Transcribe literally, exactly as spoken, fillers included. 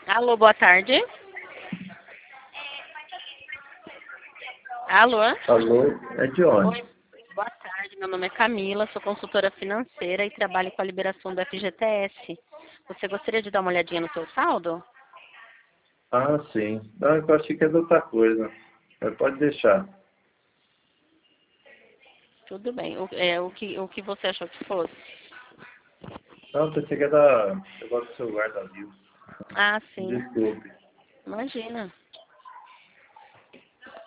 Alô, boa tarde. Alô? Alô, é de onde? Oi, boa tarde. Meu nome é Camila, sou consultora financeira e trabalho com a liberação do F G T S. Você gostaria de dar uma olhadinha no seu saldo? Ah, sim. Não, eu achei que é de outra coisa. Mas pode deixar. Tudo bem. O, é, o, que, o que você achou que fosse? Não, pensei que era negócio do celular da Vivo. Ah, sim. Desculpe. Imagina.